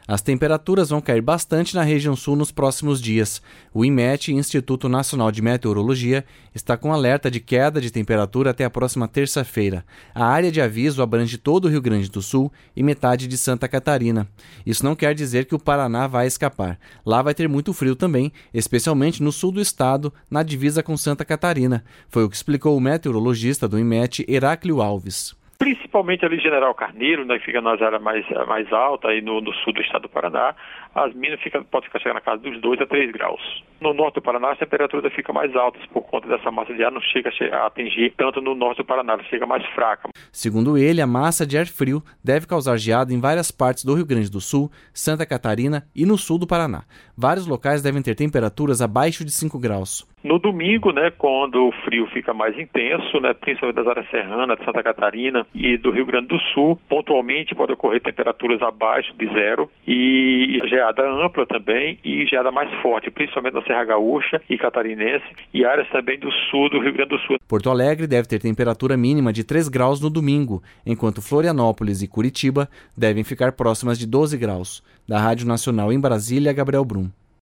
As temperaturas vão cair bastante na região sul nos próximos dias. O IMET, Instituto Nacional de Meteorologia, está com alerta de queda de temperatura até a próxima terça-feira. A área de aviso abrange todo o Rio Grande do Sul e metade de Santa Catarina. Isso não quer dizer que o Paraná vai escapar. Lá vai ter muito frio também, especialmente no sul do estado, na divisa com Santa Catarina. Foi o que explicou o meteorologista do IMET, Heráclio Alves. Principalmente ali General Carneiro, né, que fica nas áreas mais altas, aí no sul do estado do Paraná, as mínimas podem ficar chegando na casa dos 2 a 3 graus. No norte do Paraná, as temperaturas ficam mais altas por conta dessa massa de ar, não chega a atingir tanto no norte do Paraná, ela chega mais fraca. Segundo ele, a massa de ar frio deve causar geada em várias partes do Rio Grande do Sul, Santa Catarina e no sul do Paraná. Vários locais devem ter temperaturas abaixo de 5 graus. No domingo, né, quando o frio fica mais intenso, né, principalmente das áreas serranas de Santa Catarina e do Rio Grande do Sul, pontualmente pode ocorrer temperaturas abaixo de zero e geada ampla também e geada mais forte, principalmente na Serra Gaúcha e Catarinense e áreas também do sul do Rio Grande do Sul. Porto Alegre deve ter temperatura mínima de 3 graus no domingo, enquanto Florianópolis e Curitiba devem ficar próximas de 12 graus. Da Rádio Nacional em Brasília, Gabriel Brum.